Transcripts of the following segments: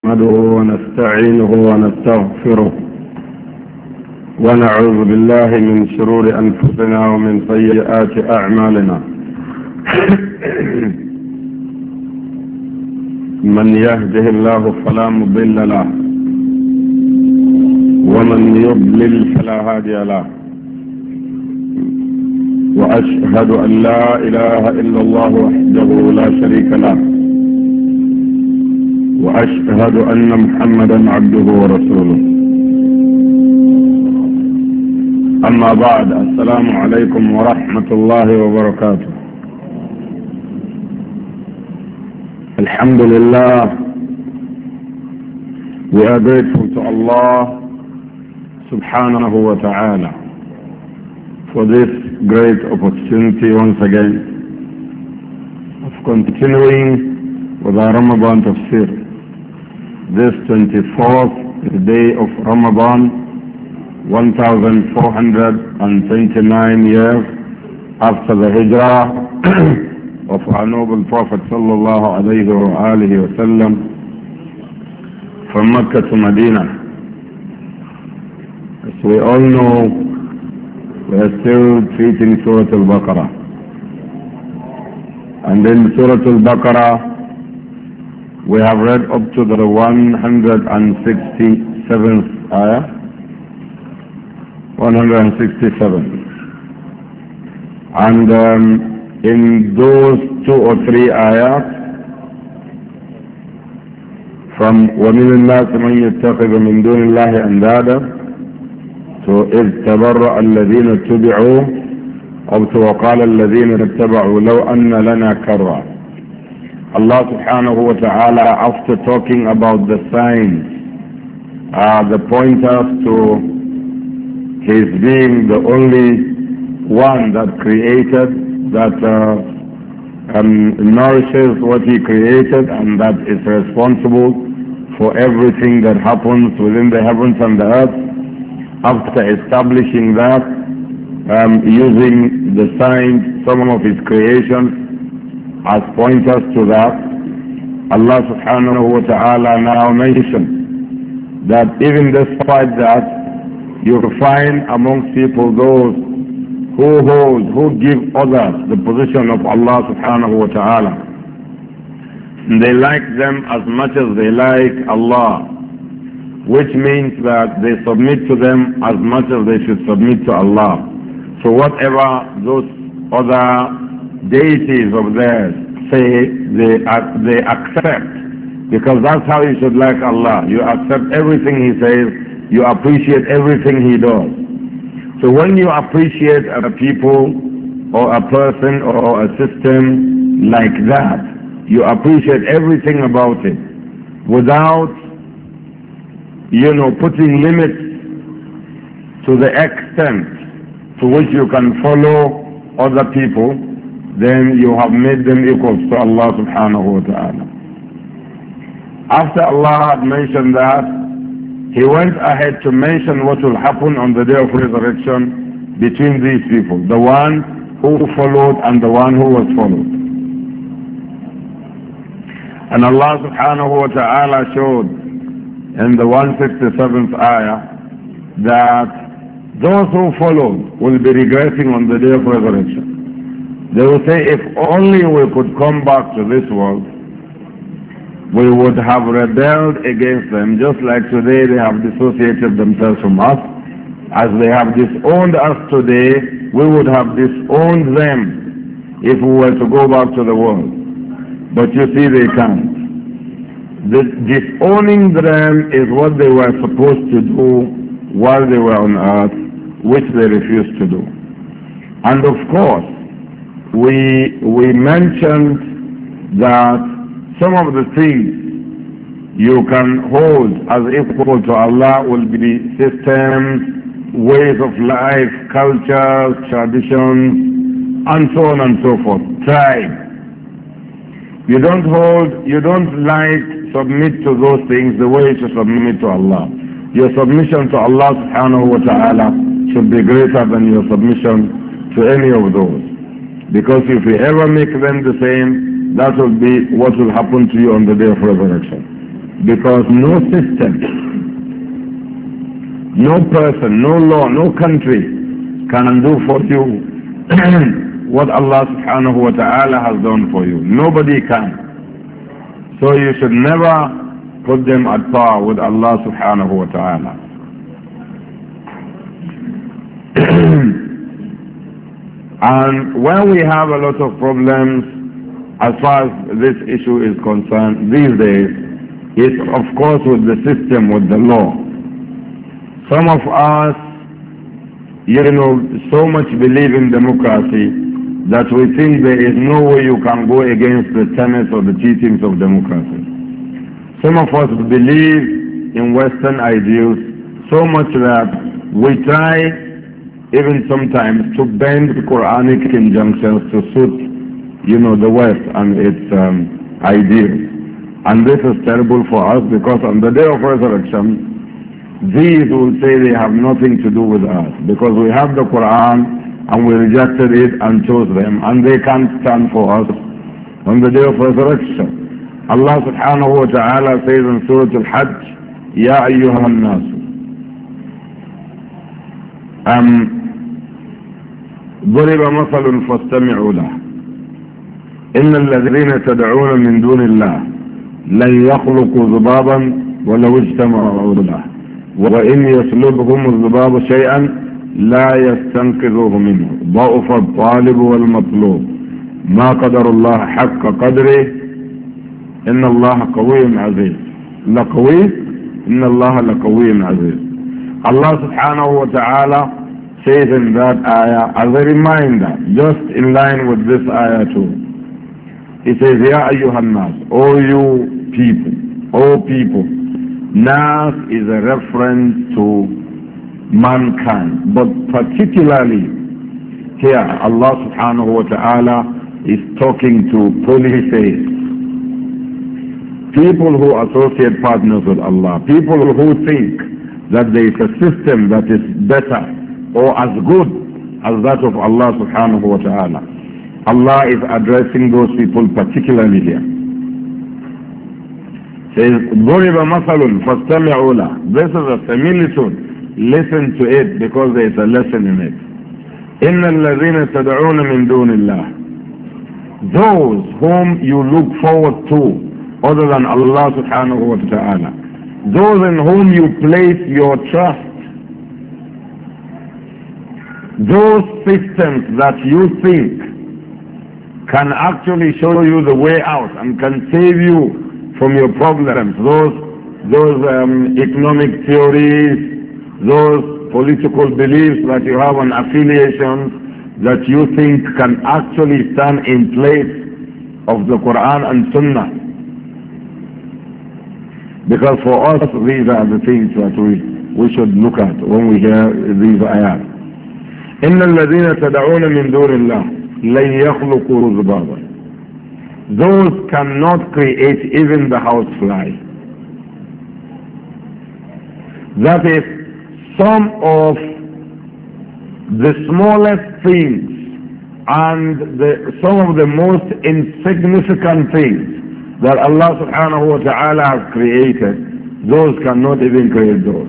نحمده ونستعينه ونستغفره ونعوذ بالله من شرور أنفسنا ومن سيئات أعمالنا. من يهده الله فلا مضل له ومن يضلل فلا هادي له، وأشهد أن لا إله إلا الله وحده لا شريك له، وأشهد أن محمدا عبده ورسوله. أما بعد، السلام عليكم ورحمة الله وبركاته. Alhamdulillah, we are grateful to Allah subhanahu wa ta'ala for this great opportunity once again of continuing with our Ramadan tafsir. This 24th day of Ramadan, 1429 years after the hijrah of our noble Prophet sallallahu alayhi wa alihi wa sallam from Mecca to Medina. As we all know, we are still treating Surah Al-Baqarah. And in Surah Al-Baqarah, we have read up to the 167th ayah. 167. And in those 2 or 3 ayahs, from وَمِنَ النَّاسِ مَنْ يَتَّخِذُ مِنْ دُونِ اللَّهِ أَنْدَادًا to إِذْ تَبَرَّأَ الَّذِينَ اتُّبِعُوا أو وَقَالَ الَّذِينَ اتَّبَعُوا لَوْ أَنَّ لَنَا كَرَّةً. Allah subhanahu wa ta'ala, after talking about the signs, the pointers to His being the only one that created, that nourishes what He created, and that is responsible for everything that happens within the heavens and the earth. After establishing that, using the signs, some of His creations, as pointers to that, Allah subhanahu wa ta'ala now mentions that even despite that, you find amongst people those who give others the position of Allah subhanahu wa ta'ala. They like them as much as they like Allah, which means that they submit to them as much as they should submit to Allah. So whatever those other deities of theirs say, they accept, because that's how you should like Allah. You accept everything He says, you appreciate everything He does. So when you appreciate a people or a person or a system like that, you appreciate everything about it without, putting limits to the extent to which you can follow other people, then you have made them equals to Allah subhanahu wa ta'ala. After Allah had mentioned that, He went ahead to mention what will happen on the day of resurrection between these people, the one who followed and the one who was followed. And Allah subhanahu wa ta'ala showed in the 167th ayah that those who followed will be regretting on the day of resurrection. They will say, if only we could come back to this world, we would have rebelled against them, just like today they have dissociated themselves from us. As they have disowned us today, we would have disowned them if we were to go back to the world. But you see, they can't. Disowning them is what they were supposed to do while they were on earth, which they refused to do. And of course, we mentioned that some of the things you can hold as equal to Allah will be systems, ways of life, cultures, traditions, and so on and so forth. Tribe. You don't submit to those things the way you submit to Allah. Your submission to Allah subhanahu wa ta'ala should be greater than your submission to any of those. Because if you ever make them the same, that will be what will happen to you on the day of resurrection. Because no system, no person, no law, no country can do for you what Allah subhanahu wa ta'ala has done for you. Nobody can. So you should never put them at par with Allah subhanahu wa ta'ala. And when we have a lot of problems as far as this issue is concerned these days, it's of course with the system, with the law. Some of us, so much believe in democracy that we think there is no way you can go against the tenets or the teachings of democracy. Some of us believe in Western ideals so much that we try even sometimes to bend the Quranic injunctions to suit, the West and its ideals. And this is terrible for us because on the day of resurrection, these will say they have nothing to do with us because we have the Quran and we rejected it and chose them and they can't stand for us on the day of resurrection. Allah subhanahu wa ta'ala says in Surah Al-Hajj, Ya ayyuhan nas. ضرب مثل فاستمعوا له إن الذين تدعون من دون الله لن يخلقوا ذبابا ولو اجتمعوا له وإن يسلبهم الذباب شيئا لا يستنقذوه منه ضعف الطالب والمطلوب ما قدر الله حق قدره إن الله قوي عزيز لقوي إن الله لقوي عزيز. Allah subhanahu wa ta'ala says in that ayah as a reminder, just in line with this ayah too. He says, Ya ayyuhan nas, O you people, O people. Nas is a reference to mankind, but particularly here Allah subhanahu wa ta'ala is talking to polytheists, people who associate partners with Allah, people who think that there is a system that is better or as good as that of Allah subhanahu wa ta'ala. Allah is addressing those people particularly here. Says, ضُرِبَ مَثَلٌ فَاسْتَمِعُوا لَهُ. This is a similitude. Listen to it because there is a lesson in it. إِنَّ الَّذِينَ تَدْعُونَ مِن دُونِ اللَّهِ. Those whom you look forward to other than Allah subhanahu wa ta'ala. Those in whom you place your trust. Those systems that you think can actually show you the way out and can save you from your problems. Those economic theories, those political beliefs that you have on affiliations that you think can actually stand in place of the Quran and Sunnah. Because for us, these are the things that we should look at when we hear these ayat. إن الذين تدعون من دون الله لن يخلقوا ذبابا. Those cannot create even the housefly. That is, some of the smallest things and some of the most insignificant things that Allah subhanahu wa ta'ala has created, those cannot even create those.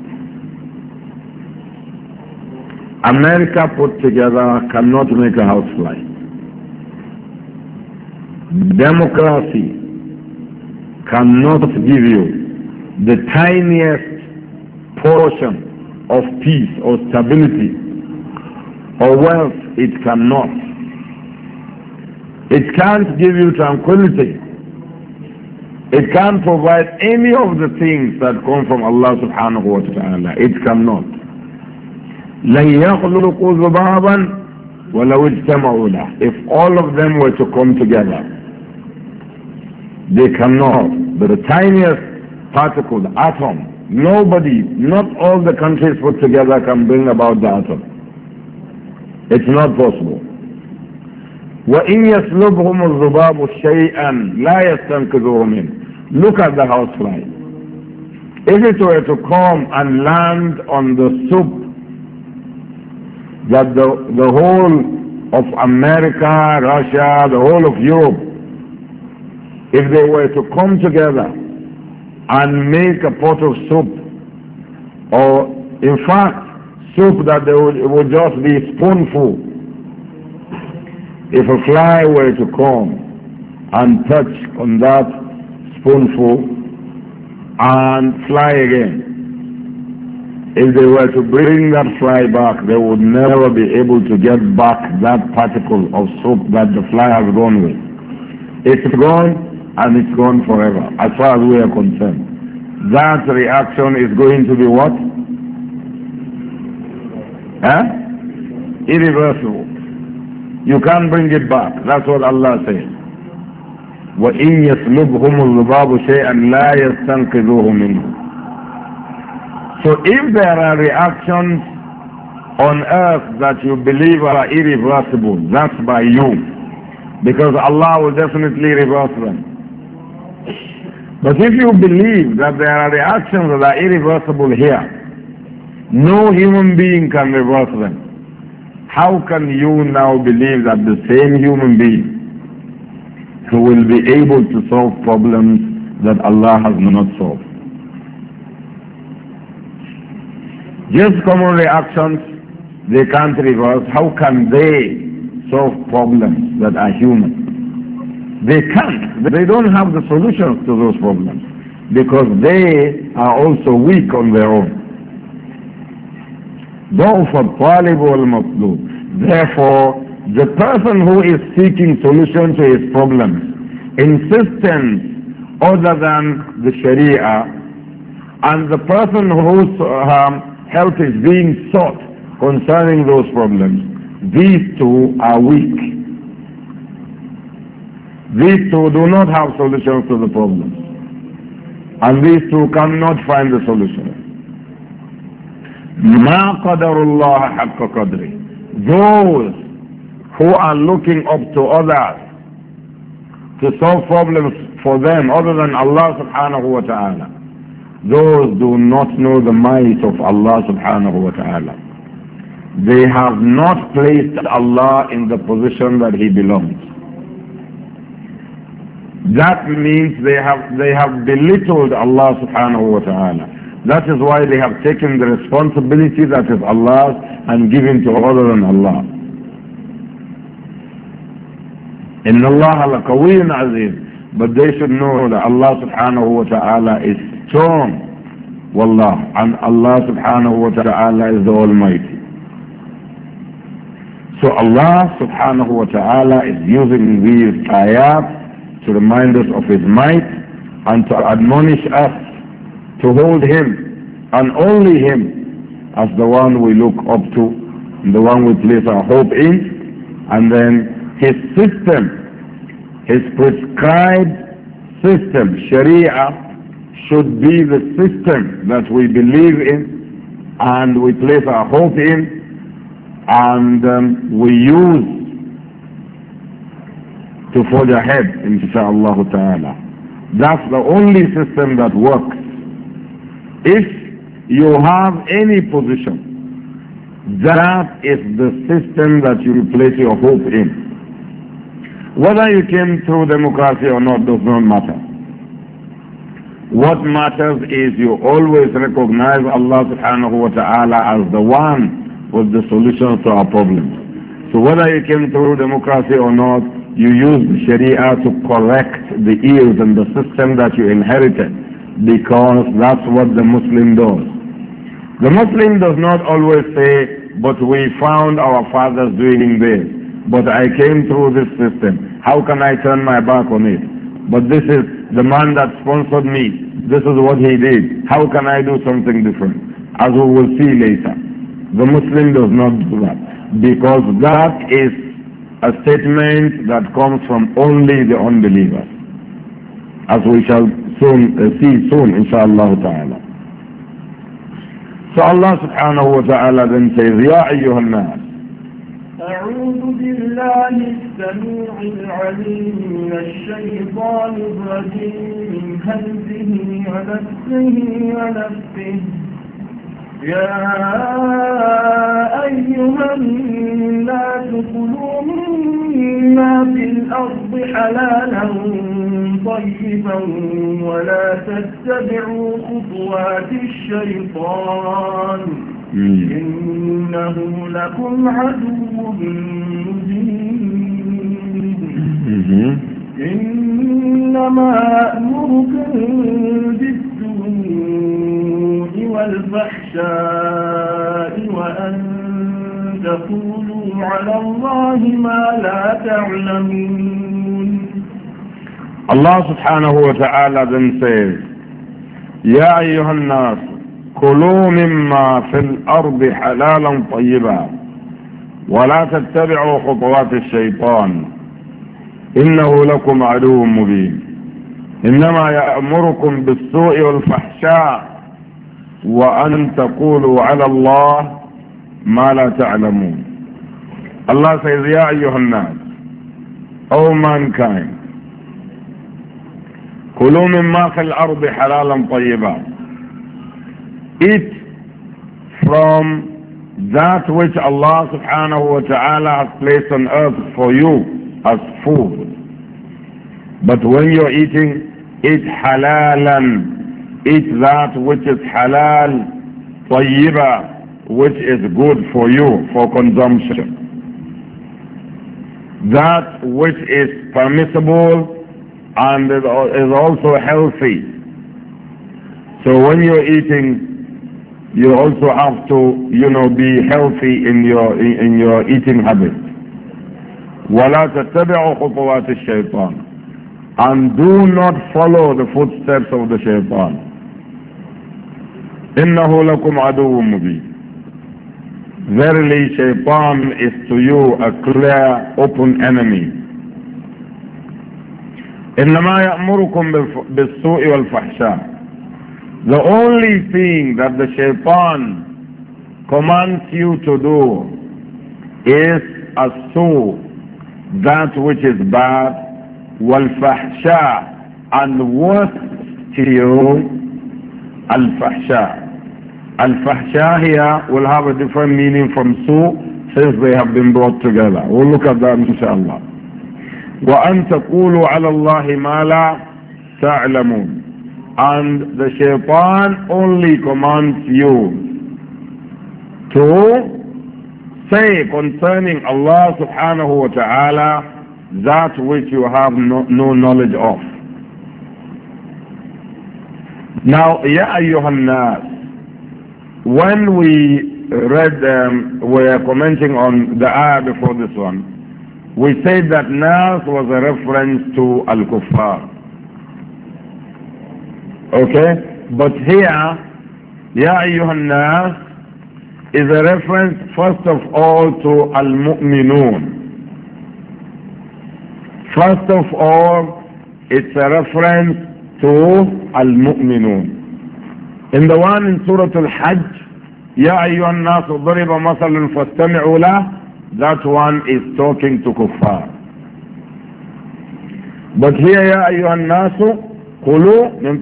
America put together cannot make a housefly. Democracy cannot give you the tiniest portion of peace or stability or wealth. It cannot. It can't give you tranquility. It can't provide any of the things that come from Allah subhanahu wa ta'ala. It cannot. لَنْ يَخْلُقُوا ذُبَابًا وَلَوْ اجْتَمَعُوا لَهُ. If all of them were to come together, they cannot. But the tiniest particle, the atom, nobody, not all the countries put together can bring about the atom. It's not possible. وَإِنْ يَسْلُبْهُمُ الذُّبَابُ شَيْئًا لَا يَسْتَنْقِذُوهُ مِنْهُ. Look at the housefly. If it were to come and land on the soup that the whole of America, Russia, the whole of Europe, if they were to come together and make a pot of soup, or in fact, soup that it would just be spoonful. If a fly were to come and touch on that spoonful and fly again, if they were to bring that fly back, they would never be able to get back that particle of soup that the fly has gone with. It's gone, and it's gone forever, as far as we are concerned. That reaction is going to be what? Irreversible. You can't bring it back. That's what Allah says. وَإِن يَسْلُبْهُمُ الذُّبَابُ شَيْئًا لَا يَسْتَنْقِذُوهُ مِنْهُ. So if there are reactions on earth that you believe are irreversible, that's by you. Because Allah will definitely reverse them. But if you believe that there are reactions that are irreversible here, no human being can reverse them. How can you now believe that the same human being who will be able to solve problems that Allah has not solved? Just common reactions, they can't reverse. How can they solve problems that are human? They can't. They don't have the solutions to those problems because they are also weak on their own. ضعف الطالب والمطلوب. Therefore, the person who is seeking solution to his problems, insistence other than the Sharia, and the person whose help is being sought concerning those problems, these two are weak. These two do not have solutions to the problems. And these two cannot find the solution. مَا قَدَرُ اللَّهَ حَقَّ قَدْرِ. Those who are looking up to others to solve problems for them other than Allah subhanahu wa ta'ala, those do not know the might of Allah subhanahu wa ta'ala. They have not placed Allah in the position that He belongs. That means they have belittled Allah subhanahu wa ta'ala. That is why they have taken the responsibility that is Allah's and given to other than Allah. Inna Allah laqawiyyun aziz. But they should know that Allah subhanahu wa ta'ala is strong. Wallah. And Allah subhanahu wa ta'ala is the Almighty. So Allah subhanahu wa ta'ala is using these ayat to remind us of His might and to admonish us to hold Him and only Him as the one we look up to and the one we place our hope in, and then His system, His prescribed system, Sharia, should be the system that we believe in and we place our hope in and we use to forge ahead, insha'Allah ta'ala. That's the only system that works. If you have any position, that is the system that you place your hope in. Whether you came through democracy or not does not matter. What matters is you always recognize Allah subhanahu wa ta'ala as the one with the solutions to our problems. So whether you came through democracy or not, you use the Sharia to correct the ills and the system that you inherited, because that's what the Muslim does. The Muslim does not always say, but we found our fathers doing this, but I came through this system. How can I turn my back on it? But this is the man that sponsored me. This is what he did. How can I do something different? As we will see later. The Muslim does not do that, because that is a statement that comes from only the unbelievers, as we shall see soon, inshallah ta'ala. So Allah subhanahu wa ta'ala then says, Ya ayyuhan nas. أعوذ بالله السميع العليم من الشيطان الرجيم من همزه ونفسه ونفسه يا أيها الناس كلوا مما في الأرض حلالا طيبا ولا تتبعوا خطوات الشيطان إنه لكم عدو مبين إنما يأمركم بالسوء والفحشاء وأن تقولوا على الله ما لا تعلمون. Allah subhanahu wa ta'ala then says, يا أيها الناس كلوا مما في الأرض حلالا طيبا ولا تتبعوا خطوات الشيطان إنه لكم عدو مبين إنما يأمركم بالسوء والفحشاء وأن تقولوا على الله ما لا تعلمون. Allah says, يا أيها الناس, O mankind, كلوا مما في الأرض حلالا طيبا. Eat from that which Allah subhanahu wa ta'ala has placed on earth for you as food. But when you're eating, eat halalan. Eat that which is halal, tayyiba, which is good for you, for consumption. That which is permissible and is also healthy. So when you're eating, you also have to, be healthy in your eating habits. وَلَا تَتَّبِعُوا خُطُوَاتِ الشَّيْطَانِ. And do not follow the footsteps of the shaitan. إِنَّهُ لَكُمْ عَدُوٌ مُبِينٌ. Verily, shaitan is to you a clear, open enemy. إِنَّمَا يَأْمُرُكُمْ بِالسُّوءِ وَالْفَحْشَاءِ. The only thing that the shaitan commands you to do is as-su', that which is bad, wal-fahsha, and worse still, al-fahsha. Al-fahsha here will have a different meaning from su' since they have been brought together. We'll look at that inshallah. وَأَن تَقُولُوا عَلَى اللَّهِ مَا لَا تَعْلَمُونَ. And the shaitan only commands you to say concerning Allah subhanahu wa ta'ala that which you have no knowledge of. Now, Ya ayyuhan nas, when we read, we are commenting on the ayah before this one, we said that nas was a reference to al-kuffar. Okay? But here, Ya ayyuhan nas is a reference first of all to al-mu'minun. First of all, it's a reference to al-mu'minun. In the one in Surah Al-Hajj, Ya ayyuhan nas duriba masalun fastami'u lah, that one is talking to kuffar. But here, Ya ayyuhan nasu, كلوا من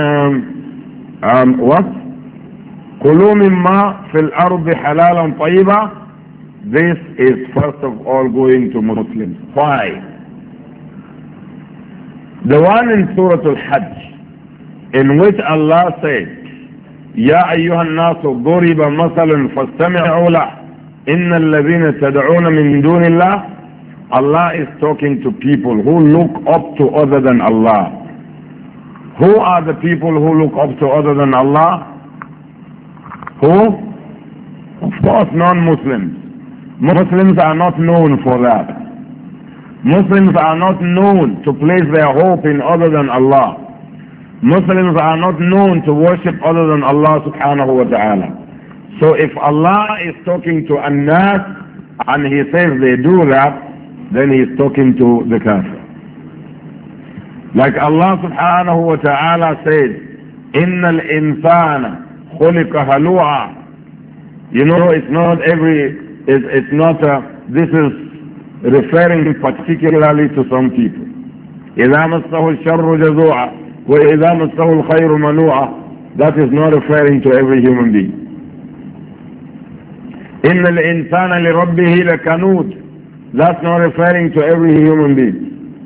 what? كلوا مما في الأرض حلالا طيبا. This is first of all going to Muslims. Why? The one in Surah Al-Hajj, in which Allah said, يا أيها الناس ضرب مثل فاستمعوا له إن الذين تدعون من دون الله. Allah is talking to people who look up to other than Allah. Who are the people who look up to other than Allah? Who? Of course, non-Muslims. Muslims are not known for that. Muslims are not known to place their hope in other than Allah. Muslims are not known to worship other than Allah subhanahu wa ta'ala. So if Allah is talking to an-nas and He says they do that, then He is talking to the kafir. Like Allah subhanahu wa ta'ala says, إِنَّ الْإِنسَانَ خُلِقَ هَلُوعًا. It's not this is referring particularly to some people. إِذَا مَسَّهُ الشَّرُّ جَزُوعًا وَإِذَا مَسَّهُ الْخَيْرُ مَنُوعًا. That is not referring to every human being. إِنَّ الْإِنسَانَ لِرَبِّهِ لَكَنُودٌ. That's not referring to every human being.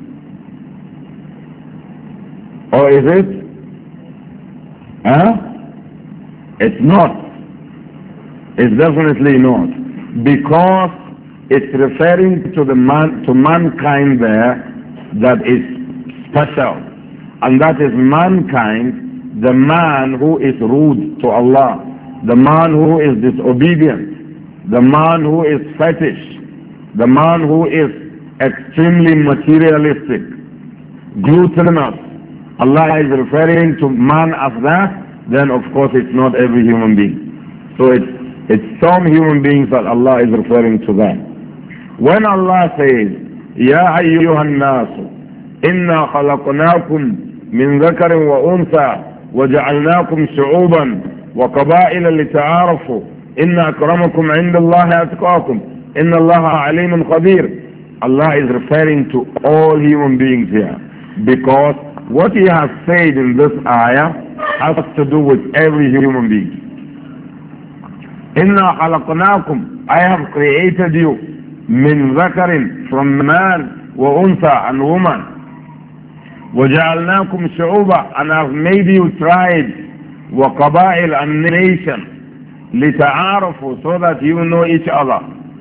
Or is it? Huh? It's not. It's definitely not. Because it's referring to mankind there that is special. And that is mankind, the man who is rude to Allah, the man who is disobedient, the man who is fetish, the man who is extremely materialistic, gluttonous. Allah is referring to man as that, then of course it's not every human being. So it's some human beings that Allah is referring to that. When Allah says, يَا أَيُّهَا النَّاسُ إِنَّا خَلَقْنَاكُمْ مِنْ ذَكَرٍ وَأُنْثَى وَجَعَلْنَاكُمْ شُعُوبًا وَقَبَائِلَ لِتَعَارَفُوا إِنَّ أَكْرَمَكُمْ عِنْدَ اللَّهِ أَتْقَاكُمْ إِنَّ اللَّهَ عَلِيمٌ خَبِيرٌ. Allah is referring to all human beings here, because what He has said in this ayah has to do with every human being. إِنَّا خَلَقْنَاكُمْ, I have created you, مِنْ ذَكَرٍ, from man, وَأُنْثَى, and woman, وَجَعَلْنَاكُمْ شُعُوبًا, and I have made you tribes, وَقَبَائِلَ, and nations, لِتَعَارَفُوا, so that you know each other.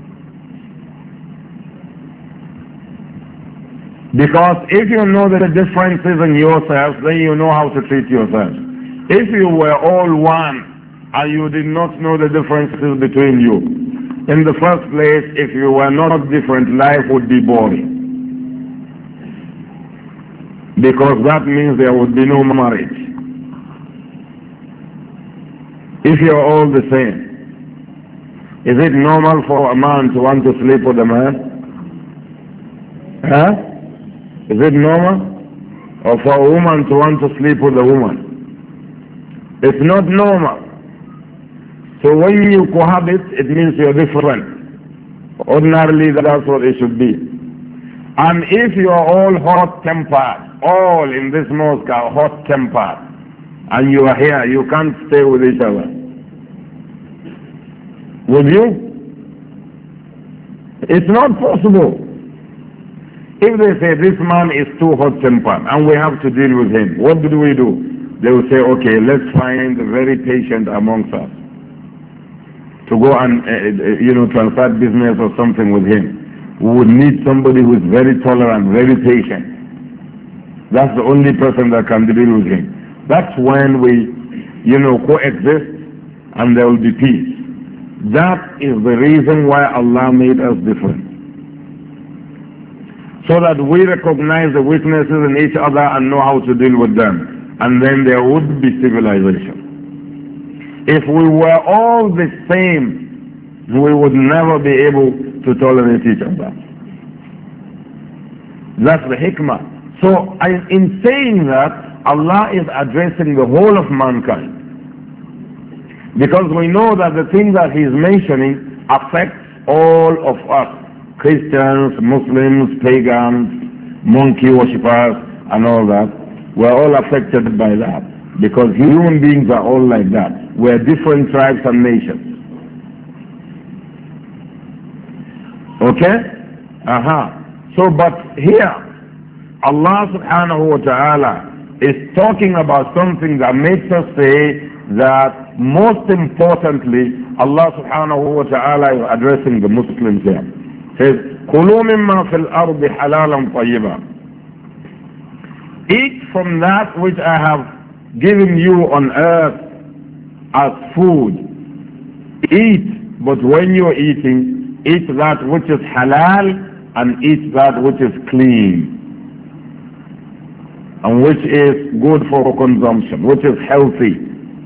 Because if you know the differences in yourselves, then you know how to treat yourselves. If you were all one and you did not know the differences between you, in the first place, if you were not different, life would be boring. Because that means there would be no marriage. If you're all the same, is it normal for a man to want to sleep with a man? Huh? Is it normal? Or for a woman to want to sleep with a woman? It's not normal. So when you cohabit, it means you're different. Ordinarily, that's what it should be. And if you're all hot-tempered, all in this mosque are hot-tempered, and you are here, you can't stay with each other. Would you? It's not possible. If they say this man is too hot-tempered and we have to deal with him, what do? They will say, okay, let's find the very patient amongst us to go and transact business or something with him. We would need somebody who is very tolerant, very patient. That's the only person that can deal with him. That's when we, coexist and there will be peace. That is the reason why Allah made us different. So that we recognize the weaknesses in each other and know how to deal with them. And then there would be civilization. If we were all the same, we would never be able to tolerate each other. That's the hikmah. So in saying that, Allah is addressing the whole of mankind. Because we know that the things that He is mentioning affects all of us. Christians, Muslims, pagans, monkey worshippers, and all that. We're all affected by that. Because human beings are all like that. We're different tribes and nations. Okay? So, but here, Allah subhanahu wa ta'ala is talking about something that makes us say that most importantly, Allah subhanahu wa ta'ala is addressing the Muslims here. Says, كُلُوا مِمَّا فِي الْأَرْضِ حَلَالًا طَيِّبًا. Eat from that which I have given you on earth as food. Eat, but when you're eating, eat that which is halal and eat that which is clean and which is good for consumption, which is healthy.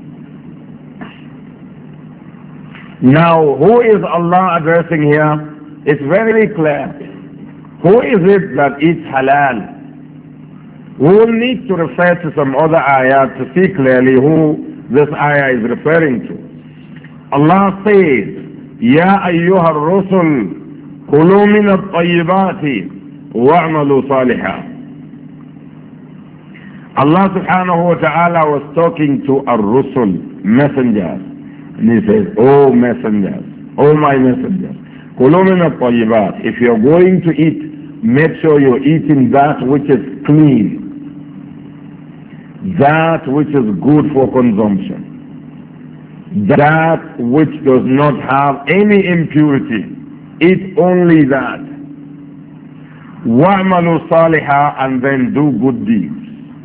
Now, who is Allah addressing here? It's very clear. Who is it that eats halal? We will need to refer to some other ayat to see clearly who this ayah is referring to. Allah says, يَا أَيُّهَا الرُّسُلُ كُلُوا مِنَ الطَّيِّبَاتِ وَاعْمَلُوا صَالِحًا. Allah subhanahu wa ta'ala was talking to ar-rusul, messengers. And He says, oh messengers, O my messengers, كُلُوا مِنَ الطَّيِّبَاتِ. If you're going to eat, make sure you're eating that which is clean, that which is good for consumption, that which does not have any impurity. Eat only that. وَعْمَلُوا صَالِحًا, and then do good deeds.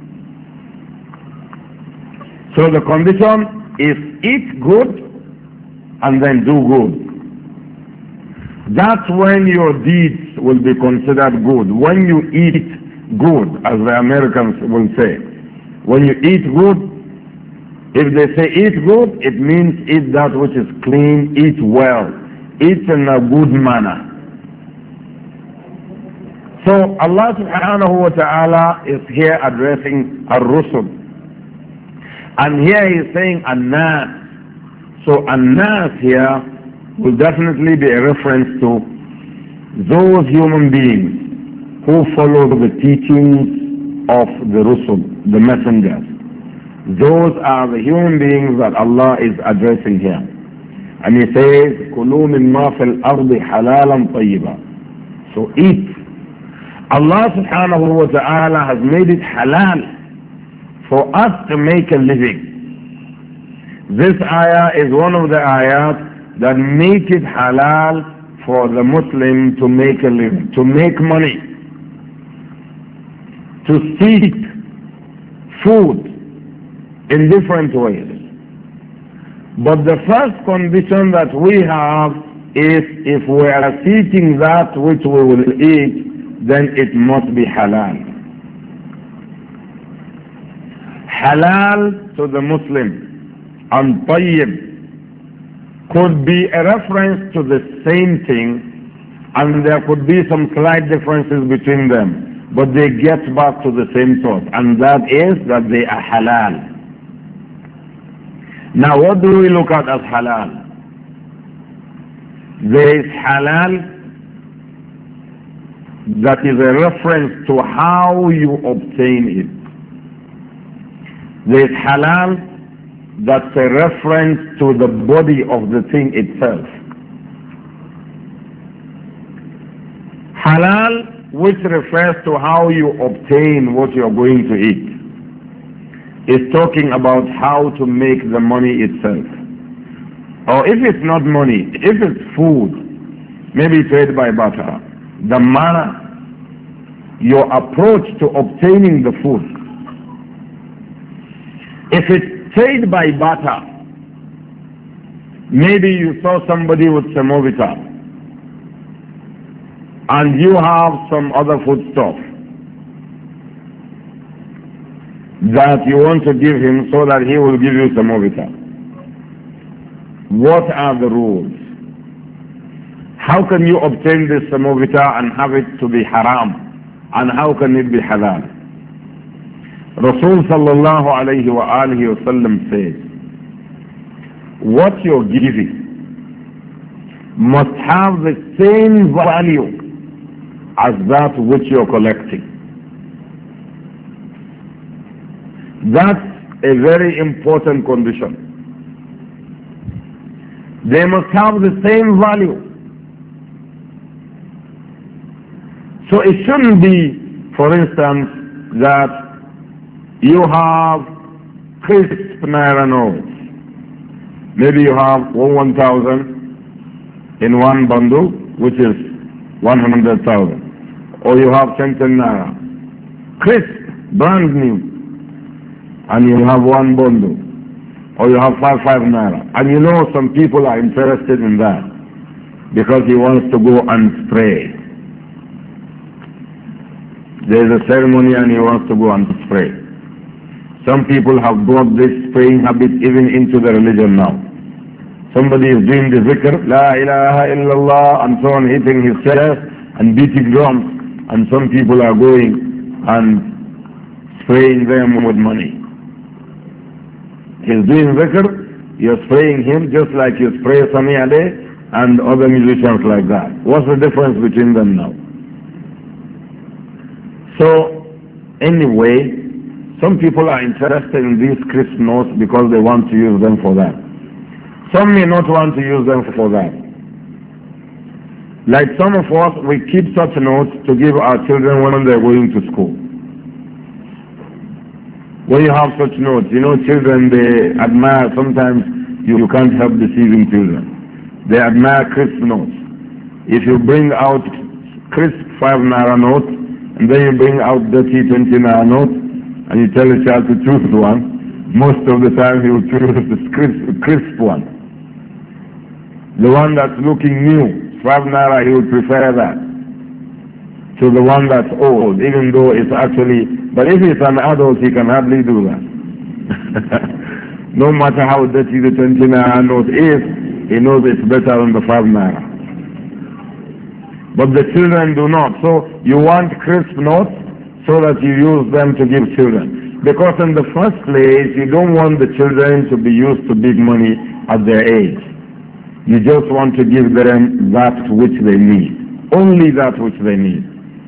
So the condition is eat good and then do good. That's when your deeds will be considered good. When you eat good, as the Americans will say. When you eat good, if they say eat good, it means eat that which is clean, eat well, eat in a good manner. So Allah subhanahu wa ta'ala is here addressing ar-rusul. And here he is saying an-nas. So an-nas here will definitely be a reference to those human beings who follow the teachings of the rusul, the messengers. Those are the human beings that Allah is addressing here. And he says, كُلُوا مِمَّا فِي الْأَرْضِ حَلَالًا طَيِّبًا. So eat. Allah subhanahu wa ta'ala has made it halal for us to make a living. This ayah is one of the ayat that make it halal for the Muslim to make a living, to make money, to seek food in different ways. But the first condition that we have is if we are seeking that which we will eat, then it must be halal. Halal to the Muslim and tayyib could be a reference to the same thing, and there could be some slight differences between them, but they get back to the same source, and that is that they are halal. Now what do we look at as halal? There is halal that is a reference to how you obtain it. There is halal that's a reference to the body of the thing itself. Halal, which refers to how you obtain what you're going to eat, is talking about how to make the money itself. Or if it's not money, if it's food, maybe trade by barter, the manner, your approach to obtaining the food. If it's trade by barter, maybe you saw somebody with semovita and you have some other food stuff that you want to give him so that he will give you semovita. What are the rules? How can you obtain this semovita and have it to be haram? And how can it be halal? Rasul sallallahu alayhi wa alihi wa sallam says, what you're giving must have the same value as that which you're collecting. That's a very important condition. They must have the same value. So it shouldn't be, for instance, that you have crisp naira notes. Maybe you have 1,000 in one bundle, which is 100,000. Or you have 10 naira. Crisp, brand new. And you have one bundle. Or you have 5 naira. And you know some people are interested in that because he wants to go and spray. There is a ceremony and he wants to go and spray. Some people have brought this spraying habit even into the religion now. Somebody is doing the zikr, La ilaha illallah, and so on, hitting his chest and beating drums, and some people are going and spraying them with money. He's doing zikr, you're spraying him just like you spray Sami Ade and other musicians like that. What's the difference between them now? So, anyway, some people are interested in these crisp notes because they want to use them for that. Some may not want to use them for that. Like some of us, we keep such notes to give our children when they're going to school. When you have such notes, you know, children, they admire, sometimes you can't help deceiving children. They admire crisp notes. If you bring out crisp 5 naira note, and then you bring out dirty 20 naira note, and you tell a child to choose one, most of the time he will choose the crisp one. The one that's looking new, 5 naira, he will prefer that to the one that's old, even though it's actually, but if he's an adult, he can hardly do that. No matter how dirty the 20 naira note is, he knows it's better than the 5 naira. But the children do not. So you want crisp notes so that you use them to give children. Because in the first place, you don't want the children to be used to big money at their age. You just want to give them that which they need. Only that which they need.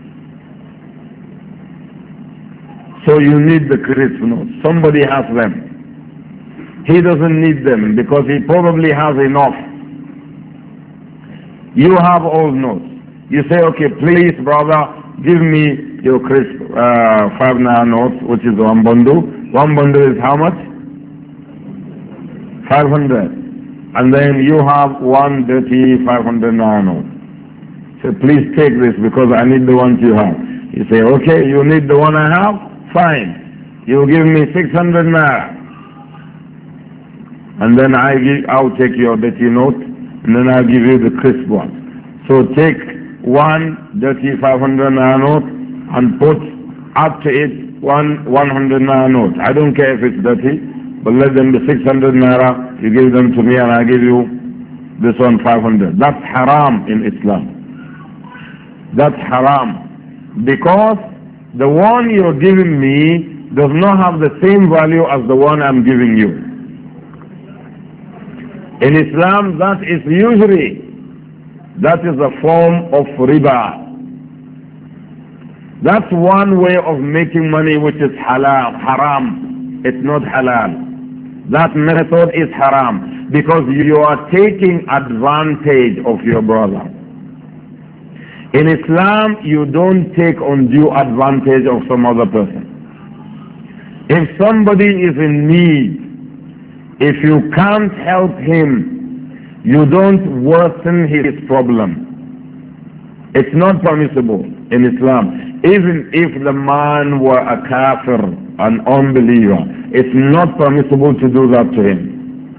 So you need the crisp notes. Somebody has them. He doesn't need them because he probably has enough. You have old notes. You say, okay, please, brother, give me your crisp 5 naira notes, which is one bundle. One bundle is how much? 500. And then you have one dirty 500 naira note. So please take this because I need the ones you have. You say, okay, you need the one I have? Fine. You give me 600 naira. And then I'll take your dirty note, and then I'll give you the crisp one. So take one dirty 500 naira note and put up to it 100 naira note. I don't care if it's dirty, but let them be 600 naira. You give them to me and I give you this one 500. That's haram in Islam. That's haram. Because the one you're giving me does not have the same value as the one I'm giving you. In Islam, that is usury. That is a form of riba. That's one way of making money which is halal, haram. It's not halal. That method is haram because you are taking advantage of your brother. In Islam, you don't take undue advantage of some other person. If somebody is in need, if you can't help him, you don't worsen his problem. It's not permissible in Islam. Even if the man were a kafir, an unbeliever, it's not permissible to do that to him.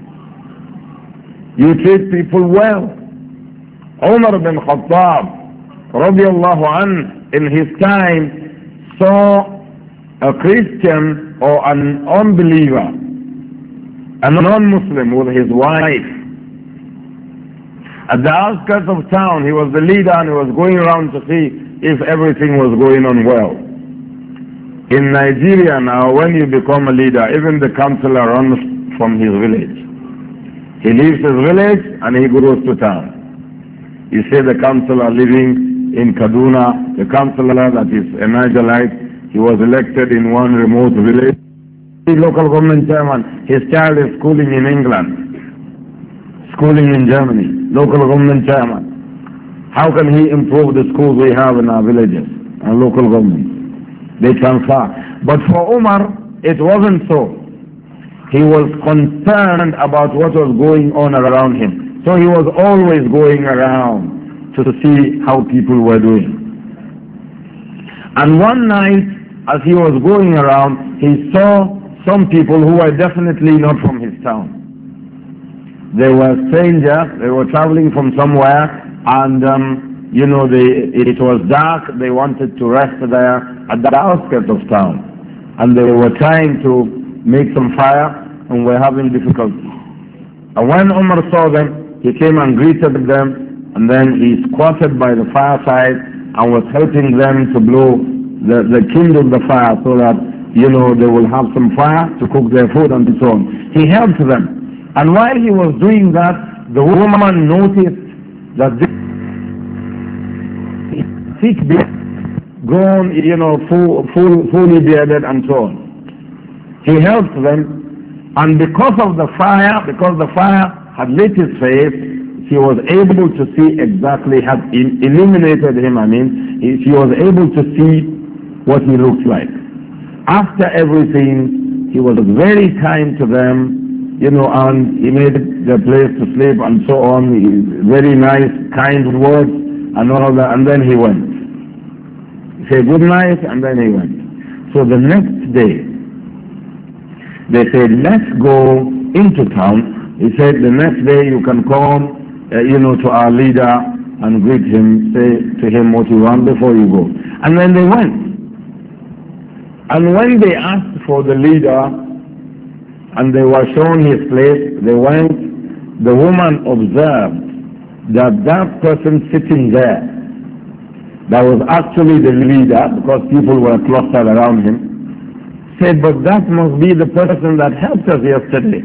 You treat people well. Umar bin Khattab, radiallahu anh, in his time, saw a Christian or an unbeliever, a non-Muslim with his wife. At the outskirts of town, he was the leader and he was going around to see if everything was going on well. In Nigeria now, when you become a leader, even the councillor runs from his village. He leaves his village and he goes to town. You say the councillor living in Kaduna, the councillor that is a Nigerite, he was elected in one remote village. The local government chairman, his child is schooling in England, schooling in Germany, local government chairman. How can he improve the schools we have in our villages and local governments? They transfer. But for Umar, it wasn't so. He was concerned about what was going on around him. So he was always going around to see how people were doing. And one night, as he was going around, he saw some people who were definitely not from his town. They were strangers, they were traveling from somewhere, and it was dark, they wanted to rest there at the outskirts of town. And they were trying to make some fire and were having difficulty. And when Umar saw them, he came and greeted them, and then he squatted by the fireside and was helping them to blow the kindle the fire so that, they will have some fire to cook their food and so on. He helped them. And while he was doing that, the woman noticed that this thick beard, grown, fully bearded and so on. He helped them, and because the fire had lit his face, she was able to see exactly, had eliminated him, she was able to see what he looked like. After everything, he was very kind to them, and he made the place to sleep and so on. Very nice, kind words and all that, and then he went. He said good night, and then he went. So the next day, they said, let's go into town. He said, the next day you can come, to our leader and greet him, say to him what you want before you go. And then they went. And when they asked for the leader and they were shown his place, they went. The woman observed that person sitting there, that was actually the leader, because people were clustered around him, said, but that must be the person that helped us yesterday.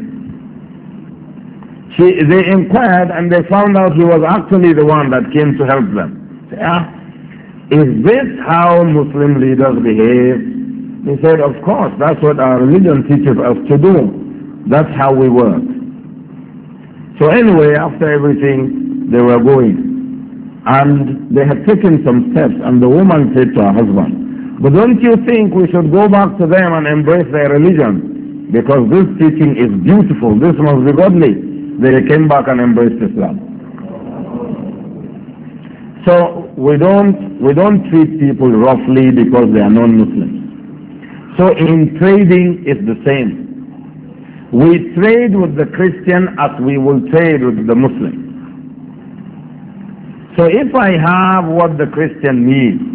They inquired and they found out he was actually the one that came to help them. Is this how Muslim leaders behave? They said, of course, that's what our religion teaches us to do. That's how we work. So anyway, after everything, they were going. And they had taken some steps, and the woman said to her husband, but don't you think we should go back to them and embrace their religion? Because this teaching is beautiful. This must be godly. They came back and embraced Islam. So we don't treat people roughly because they are non-Muslims. So in trading, it's the same. We trade with the Christian as we will trade with the Muslim. So if I have what the Christian needs,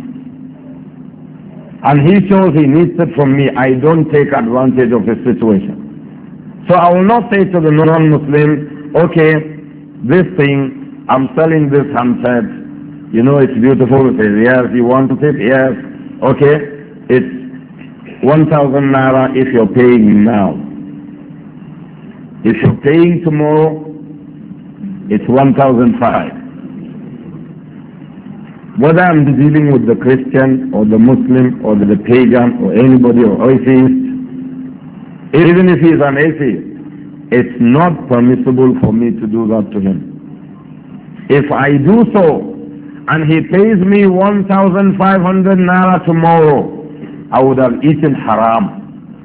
and he shows he needs it from me, I don't take advantage of his situation. So I will not say to the non-Muslim, okay, this thing, I'm selling this handset, it's beautiful. He says, yes, you want it? Yes. Okay, it's 1,000 naira if you're paying now. If you're paying tomorrow, it's 1,500. Whether I'm dealing with the Christian or the Muslim or the pagan or anybody or atheist, even if he's an atheist, it's not permissible for me to do that to him. If I do so, and he pays me 1,500 naira tomorrow, I would have eaten haram.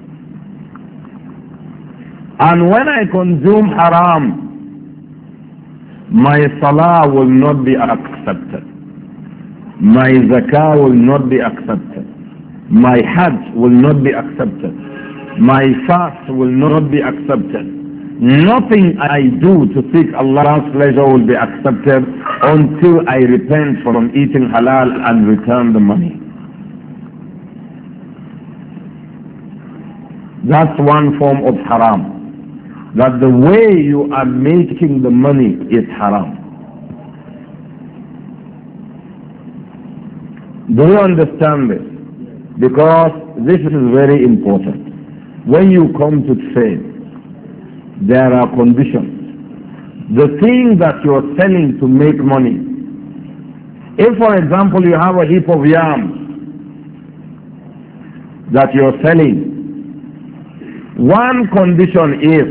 And when I consume haram, my salah will not be accepted. My zakah will not be accepted. My hajj will not be accepted. My fast will not be accepted. Nothing I do to seek Allah's pleasure will be accepted until I repent from eating halal and return the money. That's one form of haram. That the way you are making the money is haram. Do you understand this? Because this is very important. When you come to trade, there are conditions. The thing that you're selling to make money. If, for example, you have a heap of yams that you're selling, one condition is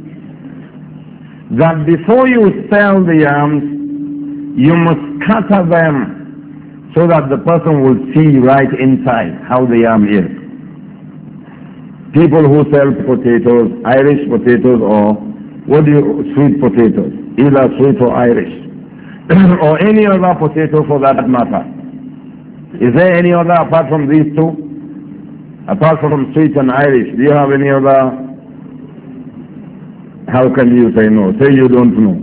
that before you sell the yams, you must scatter them so that the person will see right inside how the yam is. People who sell potatoes, Irish potatoes or sweet potatoes, either sweet or Irish, or any other potato for that matter. Is there any other apart from these two? Apart from sweet and Irish, do you have any other? How can you say no? Say you don't know.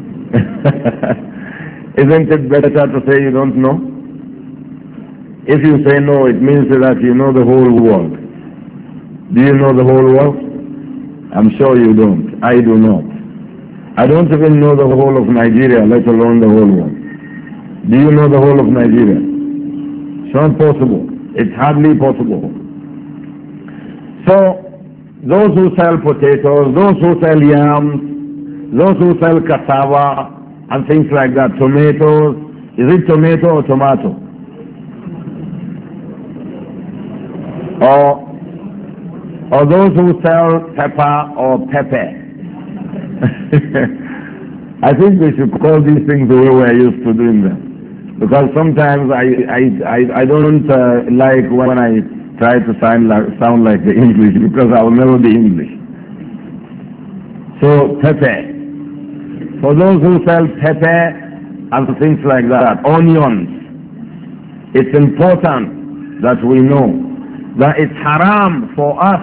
Isn't it better to say you don't know? If you say no, it means that you know the whole world. Do you know the whole world? I'm sure you don't. I do not. I don't even know the whole of Nigeria, let alone the whole world. Do you know the whole of Nigeria? It's not possible. It's hardly possible. So, those who sell potatoes, those who sell yams, those who sell cassava and things like that, tomatoes, is it tomato or tomato? Or those who sell pepper or pepper. I think we should call these things the way we're used to doing them. Because sometimes I don't like when I try to sound like the English, because I will never be English. So, pepe. For those who sell pepe and things like that, onions, it's important that we know that it's haram for us.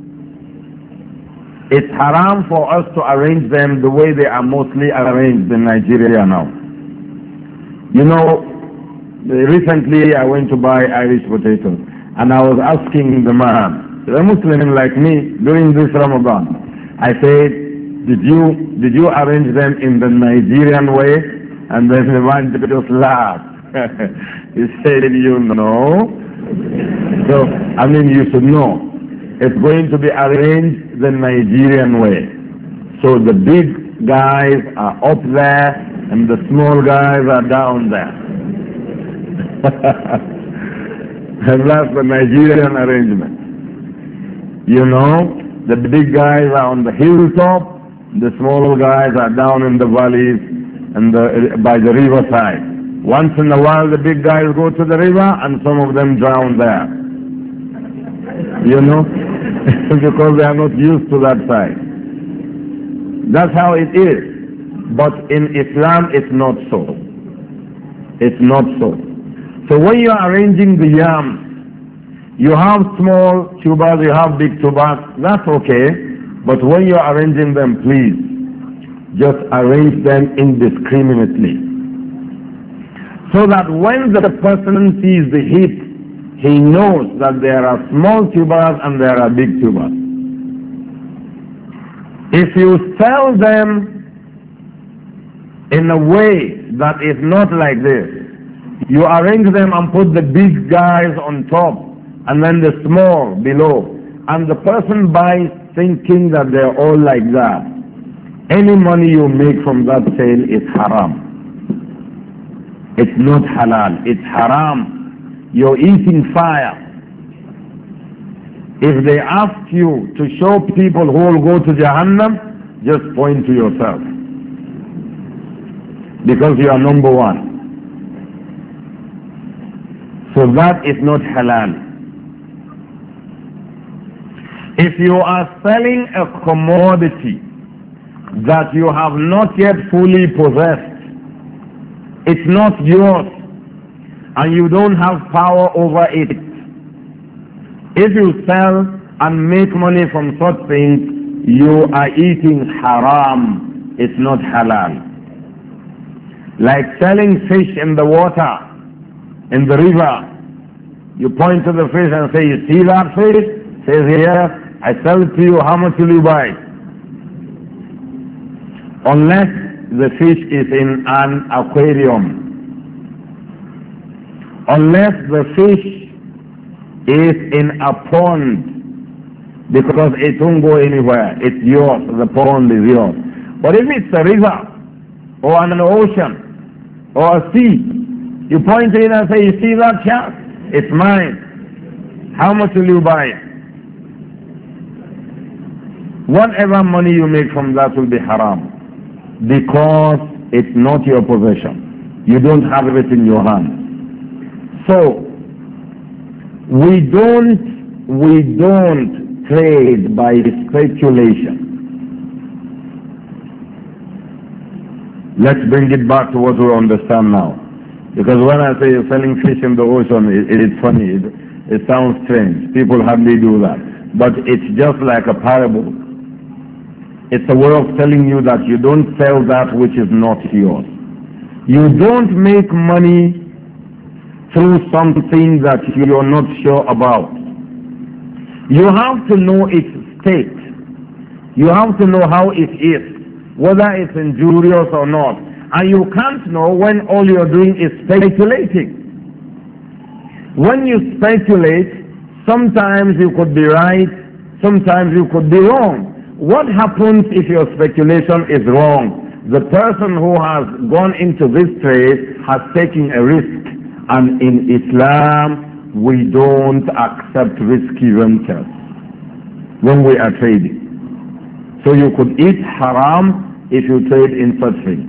It's haram for us to arrange them the way they are mostly arranged in Nigeria now. You know, recently I went to buy Irish potatoes, and I was asking the man, a Muslim like me, during this Ramadan, I said, did you arrange them in the Nigerian way? And then the man just laughed. He said, you know. So, I mean, you should know. It's going to be arranged the Nigerian way. So the big guys are up there and the small guys are down there. And that's the Nigerian arrangement. You know, the big guys are on the hilltop, the small guys are down in the valleys and by the riverside. Once in a while the big guys go to the river and some of them drown there. You know, because they are not used to that side. That's how it is. But in Islam it's not so. It's not so. So when you are arranging the yams, you have small tubers, you have big tubers, that's okay. But when you are arranging them, please, just arrange them indiscriminately. So that when the person sees the heap, he knows that there are small tubers and there are big tubers. If you sell them in a way that is not like this, you arrange them and put the big guys on top and then the small below, and the person buys thinking that they're all like that, any money you make from that sale is haram. It's not halal, it's haram. You're eating fire. If they ask you to show people who will go to Jahannam, just point to yourself. Because you are number one. So that is not halal. If you are selling a commodity that you have not yet fully possessed, it's not yours, and you don't have power over it. If you sell and make money from such things, you are eating haram. It's not halal. Like selling fish in the water, in the river. You point to the fish and say, you see that fish? Says, yes, I sell it to you. How much will you buy? Unless the fish is in an aquarium. Unless the fish is in a pond, because it won't go anywhere. It's yours. The pond is yours. But if it's a river or an ocean or a sea, you point in and say, you see that shark? It's mine. How much will you buy it? Whatever money you make from that will be haram, because it's not your possession. You don't have it in your hand. So, we don't trade by speculation. Let's bring it back to what we understand now. Because when I say you're selling fish in the ocean, it's funny. It sounds strange. People hardly do that. But it's just like a parable. It's a way of telling you that you don't sell that which is not yours. You don't make money through something that you're not sure about. You have to know its state. You have to know how it is, whether it's injurious or not. And you can't know when all you're doing is speculating. When you speculate, sometimes you could be right, sometimes you could be wrong. What happens if your speculation is wrong? The person who has gone into this trade has taken a risk. And in Islam, we don't accept risky ventures when we are trading. So you could eat haram if you trade in such things.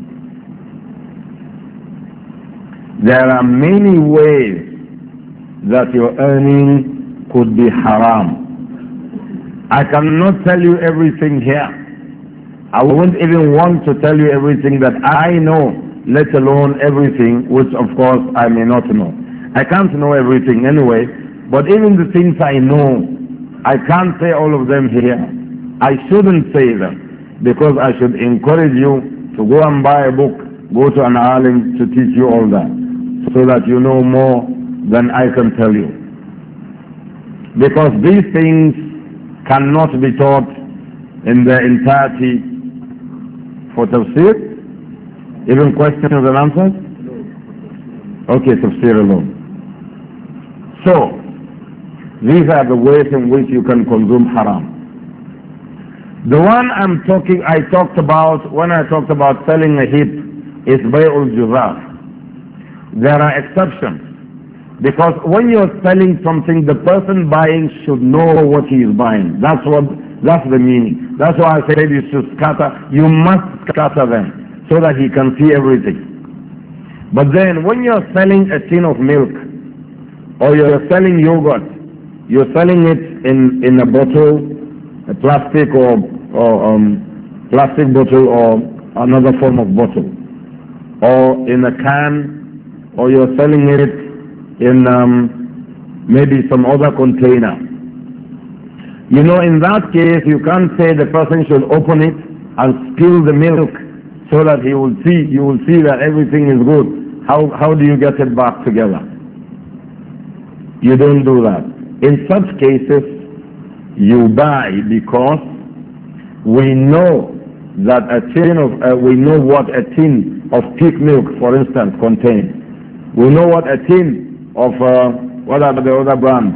There are many ways that your earning could be haram. I cannot tell you everything here. I won't even want to tell you everything that I know, let alone everything which of course I may not know. I can't know everything anyway, but even the things I know, I can't say all of them here. I shouldn't say them because I should encourage you to go and buy a book, go to an alim to teach you all that, so that you know more than I can tell you. Because these things cannot be taught in their entirety for tafsir. Even questions and answers? Okay, tafsir alone. So, these are the ways in which you can consume haram. The one I talked about when I talked about selling a heap is bay'ul juzaf. There are exceptions. Because when you're selling something, the person buying should know what he is buying. That's the meaning. That's why I said you should you must scatter them so that he can see everything. But then when you're selling a tin of milk, or you're selling yogurt, you're selling it in a bottle, a plastic or plastic bottle or another form of bottle, or in a can, or you're selling it in maybe some other container. You know, in that case, you can't say the person should open it and spill the milk so that you will see that everything is good. How do you get it back together? You don't do that. In such cases, you buy because we know that we know what a tin of peak milk, for instance, contains. We know what a tin of what are the other brands,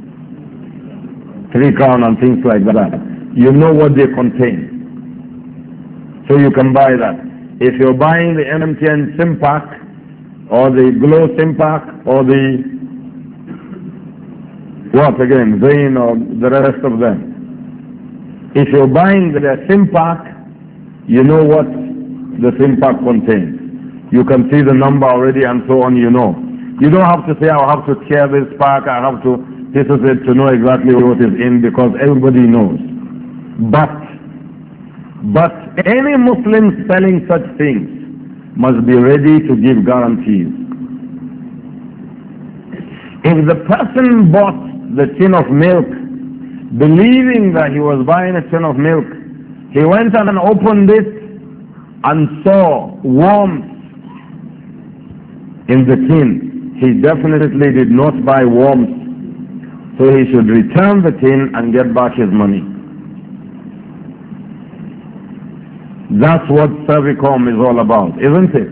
3 Crown and things like that. You know what they contain, so you can buy that. If you're buying the MTN SIM pack or the Glow SIM pack or the Zain or the rest of them, if you're buying the SIM pack, you know what the SIM pack contains. You can see the number already and so on, you know. You don't have to say, I'll have to tear this pack, I have to pieces it to know exactly what is in, because everybody knows. But any Muslim selling such things must be ready to give guarantees. If the person bought the tin of milk believing that he was buying a tin of milk, he went and opened it and saw worms in the tin, he definitely did not buy worms, so he should return the tin and get back his money. That's what Servicom is all about, isn't it?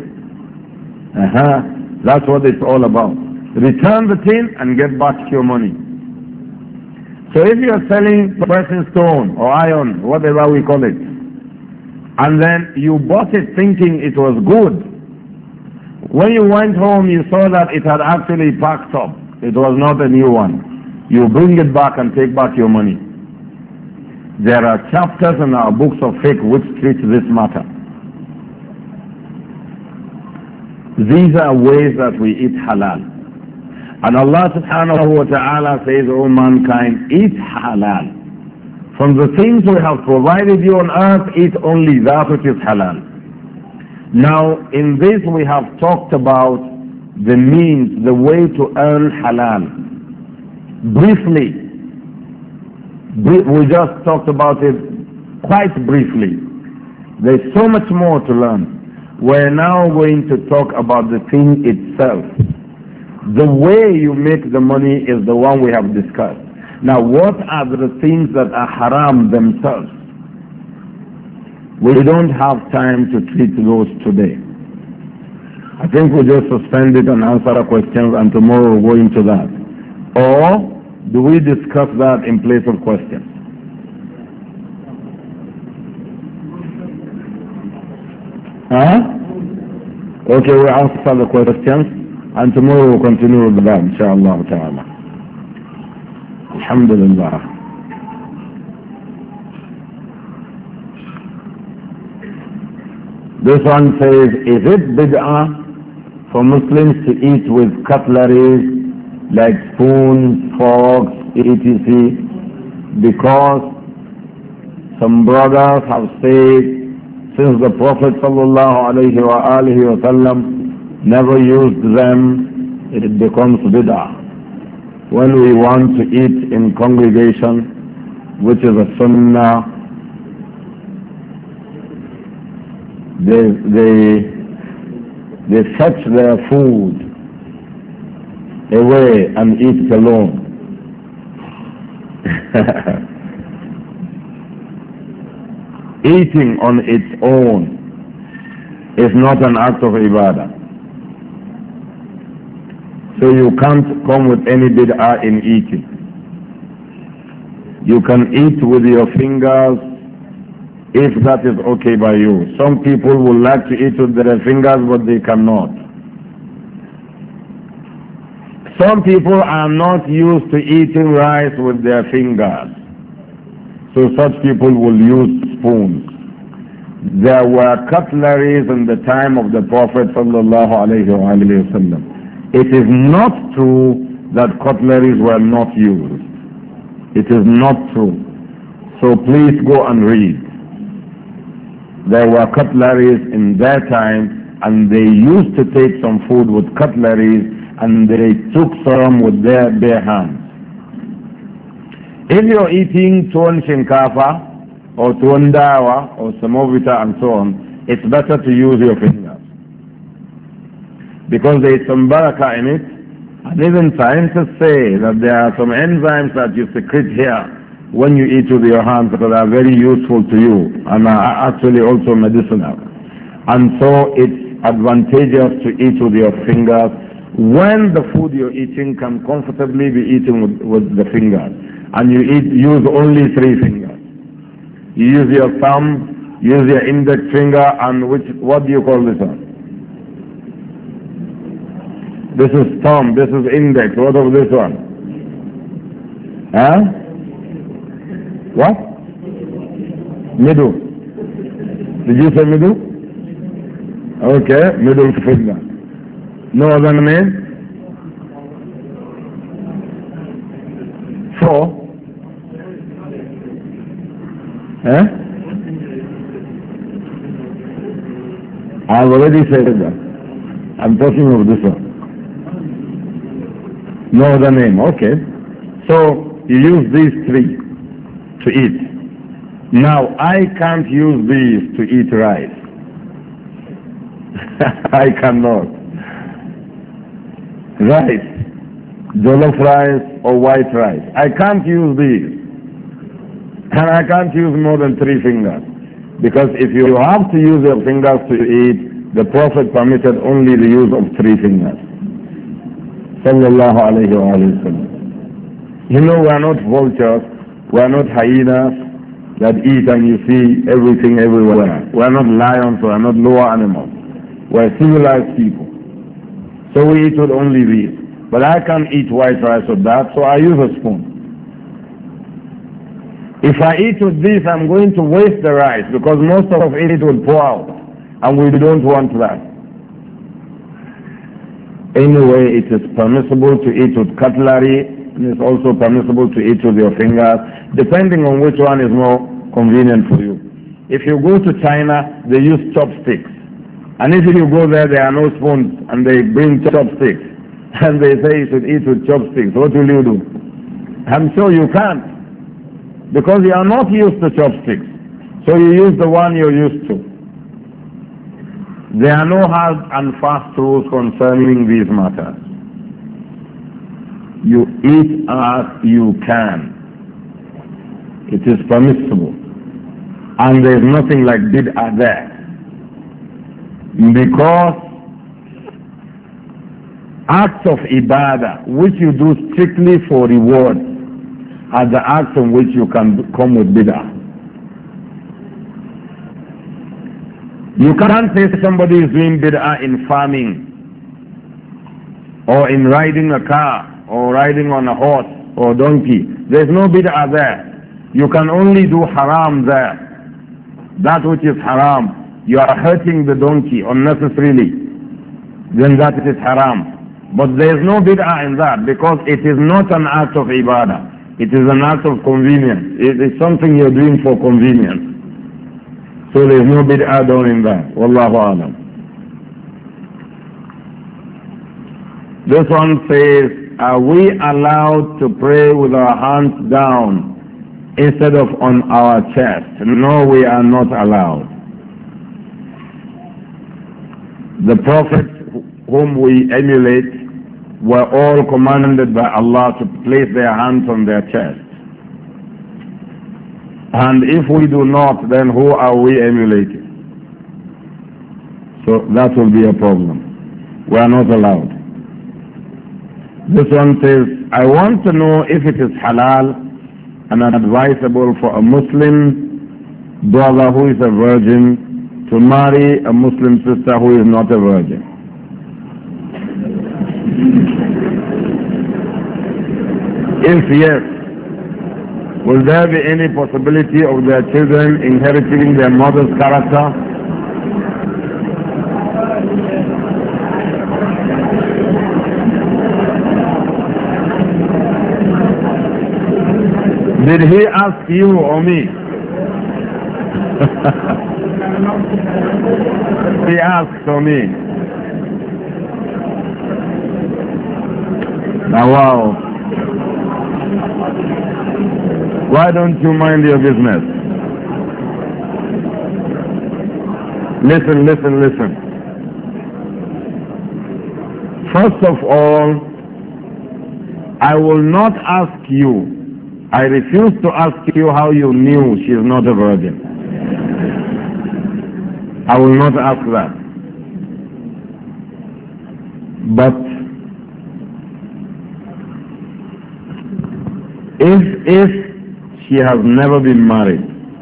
That's what it's all about. Return the tin and get back your money. So if you're selling pressing stone or iron, whatever we call it, and then you bought it thinking it was good, when you went home you saw that it had actually packed up, it was not a new one, you bring it back and take back your money. There are chapters in our books of fiqh which treat this matter. These are ways that we eat halal. And Allah subhanahu wa ta'ala says, O mankind, eat halal. From the things we have provided you on earth, eat only that which is halal. Now, in this we have talked about the means, the way to earn halal. Briefly, we just talked about it quite briefly. There's so much more to learn. We're now going to talk about the thing itself. The way you make the money is the one we have discussed. Now, what are the things that are haram themselves? We don't have time to treat those today. I think we'll just suspend it and answer our questions, and tomorrow we'll go into that. Or do we discuss that in place of questions? Okay, we'll answer the questions, and tomorrow we'll continue with that, inshallah ta'ala. Alhamdulillah. This one says, is it bid'ah for Muslims to eat with cutleries like spoons, forks, etc. because some brothers have said since the Prophet ﷺ never used them, it becomes bid'ah. When we want to eat in congregation, which is a sunnah, they fetch their food away and eat alone. Eating on its own is not an act of ibadah. So you can't come with any bid'ah in eating. You can eat with your fingers if that is okay by you. Some people would like to eat with their fingers, but they cannot. Some people are not used to eating rice with their fingers. So such people will use spoons. There were cutleries in the time of the Prophet ﷺ. It is not true that cutleries were not used. It is not true. So please go and read. There were cutleries in their time, and they used to take some food with cutleries, and they took some with their bare hands. If you're eating tuwon shinkafa or tuwon dawa or samovita and so on, it's better to use your fingers, because there is some barakah in it. And even scientists say that there are some enzymes that you secrete here when you eat with your hands that are very useful to you and are actually also medicinal. And so it's advantageous to eat with your fingers when the food you're eating can comfortably be eaten with the fingers. And you use only 3 fingers. You use your thumb, use your index finger, and what do you call this one? This is thumb, this is index. What of this one? Huh? What? Middle. Did you say middle? Okay, middle finger. No other name? 4? Huh? I've already said that. I'm talking of this one. No other name, okay. So you use these 3 to eat. Now I can't use these to eat rice. I cannot. Rice, jollof rice or white rice. I can't use these. And I can't use more than 3 fingers. Because if you have to use your fingers to eat, the Prophet permitted only the use of 3 fingers. Sallallahu alayhi wa sallam. You know, we are not vultures, we are not hyenas that eat and you see everything everywhere. We are not lions, we are not lower animals. We are civilized people. So we eat with only these. But I can't eat white rice with that, so I use a spoon. If I eat with this, I'm going to waste the rice because most of it will pour out, and we don't want that. Anyway, it is permissible to eat with cutlery, and it's also permissible to eat with your fingers, depending on which one is more convenient for you. If you go to China, they use chopsticks. And if you go there are no spoons, and they bring chopsticks, and they say you should eat with chopsticks, what will you do? I'm sure you can't, because you are not used to chopsticks. So you use the one you're used to. There are no hard and fast rules concerning these matters. You eat as you can. It is permissible. And there is nothing like bid'ah there. Because acts of ibadah, which you do strictly for reward, are the acts in which you can come with bid'ah. You can't say somebody is doing bid'ah in farming, or in riding a car, or riding on a horse or donkey. There's no bid'ah there. You can only do haram there. That which is haram, you are hurting the donkey unnecessarily, then that is haram. But there is no bid'ah in that because it is not an act of ibadah. It is an act of convenience. It is something you're doing for convenience. So there is no bid'ah done in that. Wallahu alam. This one says, are we allowed to pray with our hands down instead of on our chest? No, we are not allowed. The prophets whom we emulate were all commanded by Allah to place their hands on their chest. And if we do not, then who are we emulating? So that will be a problem. We are not allowed. This one says, I want to know if it is halal and advisable for a Muslim brother who is a virgin to marry a Muslim sister who is not a virgin. If yes, will there be any possibility of their children inheriting their mother's character? Did he ask you or me? He asked for me. Now, wow. Why don't you mind your business? Listen, listen, listen. First of all, I will not ask you. I refuse to ask you how you knew she is not a virgin. I will not ask that. But if she has never been married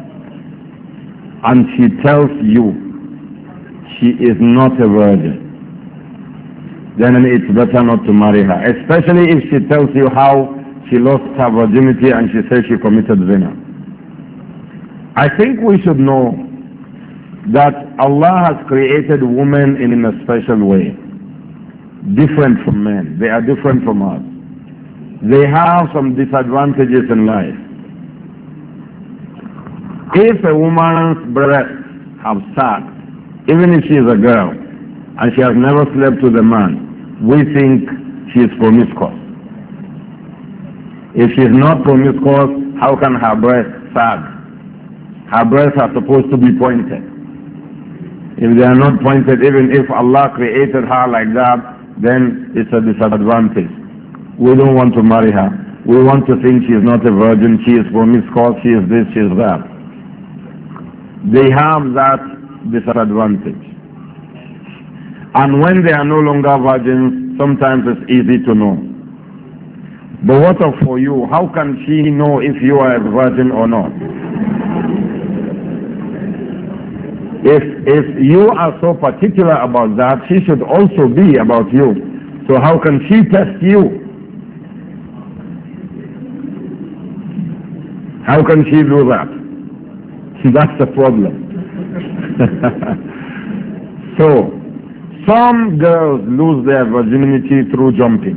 and she tells you she is not a virgin, then it's better not to marry her, especially if she tells you how she lost her virginity and she says she committed zina. I think we should know that Allah has created women in a special way, different from men. They are different from us. They have some disadvantages in life. If a woman's breasts have sagged, even if she is a girl and she has never slept with a man, we think she is promiscuous. If she is not promiscuous, how can her breasts sag? Her breasts are supposed to be pointed. If they are not pointed, even if Allah created her like that, then it's a disadvantage. We don't want to marry her. We want to think she is not a virgin, she is promiscuous, she is this, she is that. They have that disadvantage. And when they are no longer virgins, sometimes it's easy to know. But what of for you? How can she know if you are a virgin or not? If you are so particular about that, she should also be about you. So how can she test you? How can she do that? That's the problem. So, some girls lose their virginity through jumping,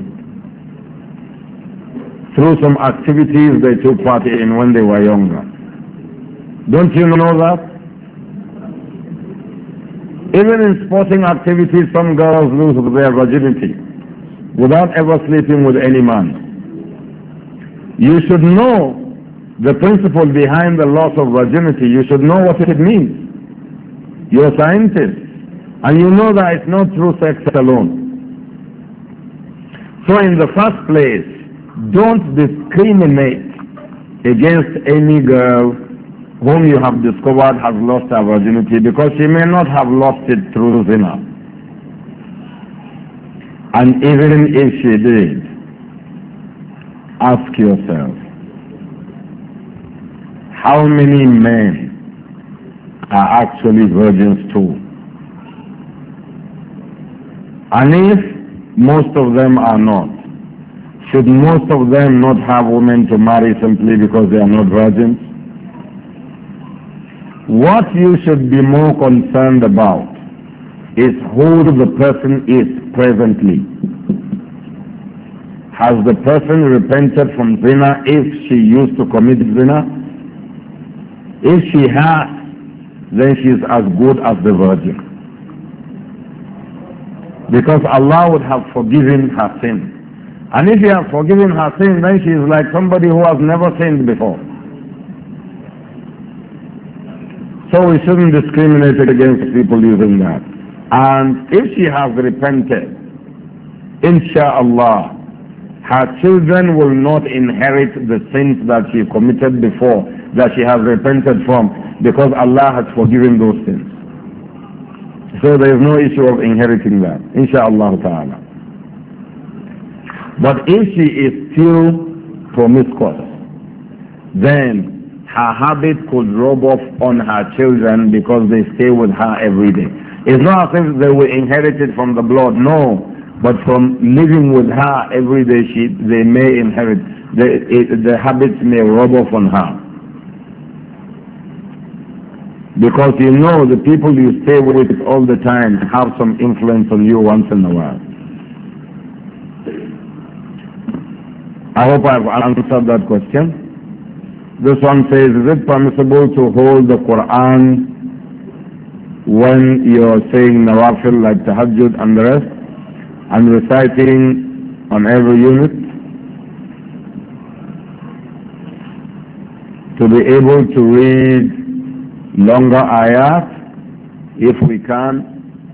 through some activities they took part in when they were younger. Don't you know that? Even in sporting activities, some girls lose their virginity without ever sleeping with any man. You should know the principle behind the loss of virginity. You should know what it means. You're a scientist, and you know that it's not through sex alone. So in the first place, don't discriminate against any girl whom you have discovered has lost her virginity, because she may not have lost it through zina. And even if she did, ask yourself, how many men are actually virgins too? And if most of them are not, should most of them not have women to marry simply because they are not virgins? What you should be more concerned about is who the person is presently. Has the person repented from zina if she used to commit zina? If she has, then she is as good as the virgin. Because Allah would have forgiven her sin. And if He has forgiven her sin, then she is like somebody who has never sinned before. So we shouldn't discriminate against people using that. And if she has repented, insha'Allah, her children will not inherit the sins that she committed before, that she has repented from, because Allah has forgiven those sins. So there is no issue of inheriting that, insha'Allah ta'ala. But if she is still promiscuous, then her habit could rub off on her children because they stay with her every day. It's not as if they will inherit it from the blood, no. But from living with her every day, they may inherit. The habits may rub off on her. Because you know the people you stay with all the time have some influence on you once in a while. I hope I've answered that question. This one says, is it permissible to hold the Quran when you're saying nawafil like tahajjud and the rest, and reciting on every unit? To be able to read longer ayat, if we can.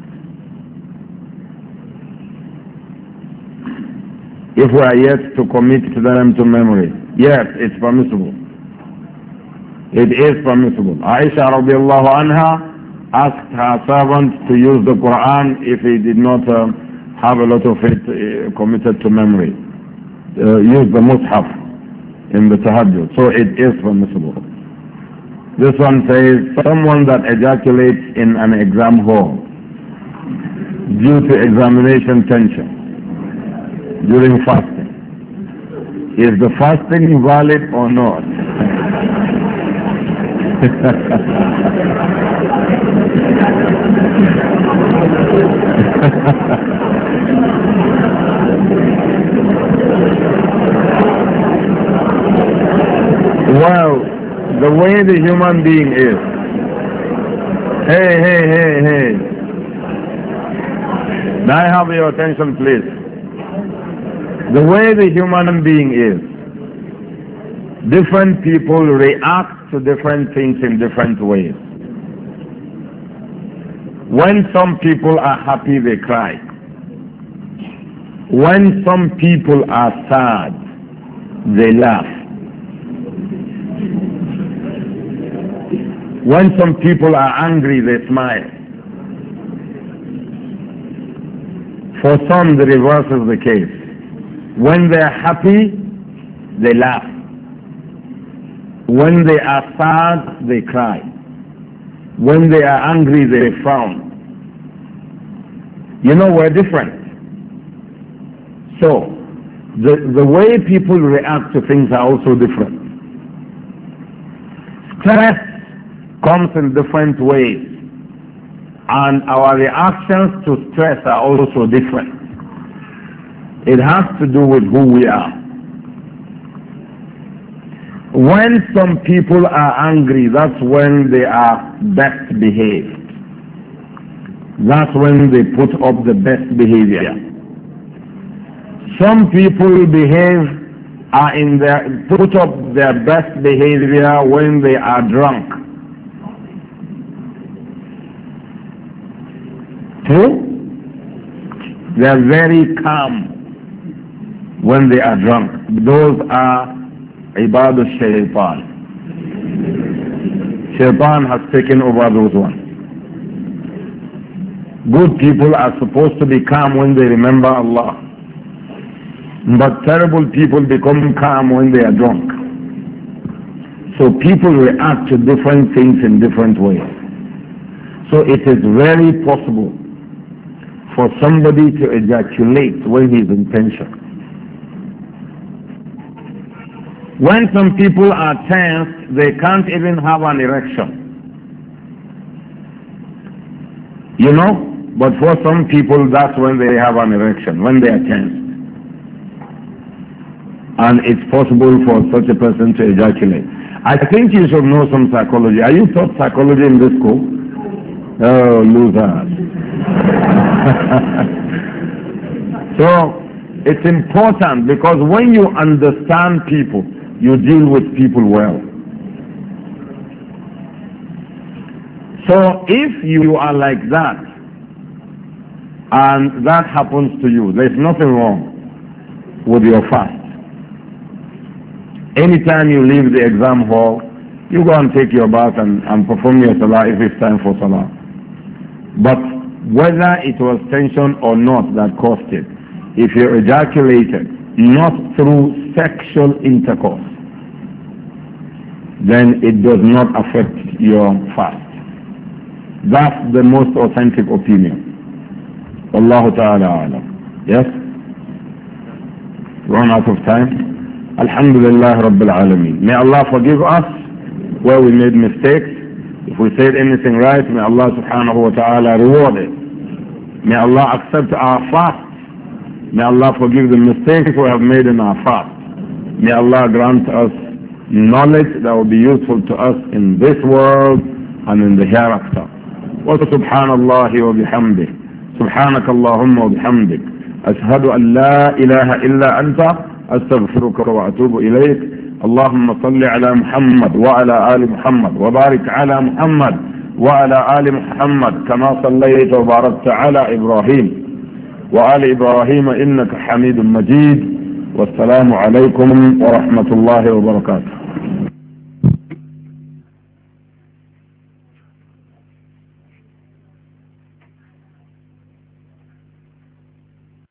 If we are yet to commit them to memory, yes, it's permissible. It is permissible. Aisha radiallahu anha asked her servant to use the Quran if he did not have a lot of it committed to memory. Use the mushaf in the tahajjud. So it is permissible. This one says, someone that ejaculates in an exam hall due to examination tension during fasting. Is the fasting valid or not? Well, the way the human being is. Hey. May I have your attention, please? The way the human being is, different people react to different things in different ways. When some people are happy, they cry. When some people are sad, they laugh. When some people are angry, they smile. For some, the reverse is the case. When they are happy, they laugh. When they are sad, they cry. When they are angry, they frown. You know, we're different. So, the way people react to things are also different. Stress comes in different ways, and our reactions to stress are also different. It has to do with who we are. When some people are angry, that's when they are best behaved. That's when they put up the best behavior. Some people put up their best behavior when they are drunk. True? They are very calm when they are drunk. Those are Ibad al-Shaytan. Shaytan has taken over those ones. Good people are supposed to be calm when they remember Allah. But terrible people become calm when they are drunk. So people react to different things in different ways. So it is very possible for somebody to ejaculate when he is in tension. When some people are tense, they can't even have an erection. You know? But for some people, that's when they have an erection, when they are tense. And it's possible for such a person to ejaculate. I think you should know some psychology. Are you taught psychology in this school? Oh, loser. So, it's important because when you understand people, you deal with people well. So, if you are like that, and that happens to you, there's nothing wrong with your fast. Anytime you leave the exam hall, you go and take your bath and perform your salah if it's time for salah. But whether it was tension or not that caused it, if you ejaculated not through sexual intercourse, then it does not affect your fast. That's the most authentic opinion. Wallahu ta'ala alam. Yes? Run out of time? Alhamdulillah Rabbil Alameen. May Allah forgive us where we made mistakes. If we said anything right, may Allah subhanahu wa ta'ala reward it. May Allah accept our fast. May Allah forgive the mistakes we have made in our fast. May Allah grant us knowledge that will be useful to us in this world and in the hereafter. وسبحان الله وبحمده سبحانك اللهم وبحمدك أشهد أن لا إله إلا أنت أستغفرك وأتوب إليك. اللهم صل على محمد وعلى آل محمد وبارك على محمد وعلى آل محمد كما صليت وباركت على إبراهيم وآل إبراهيم إنك حميد مجيد. والسلام عليكم ورحمة الله وبركاته.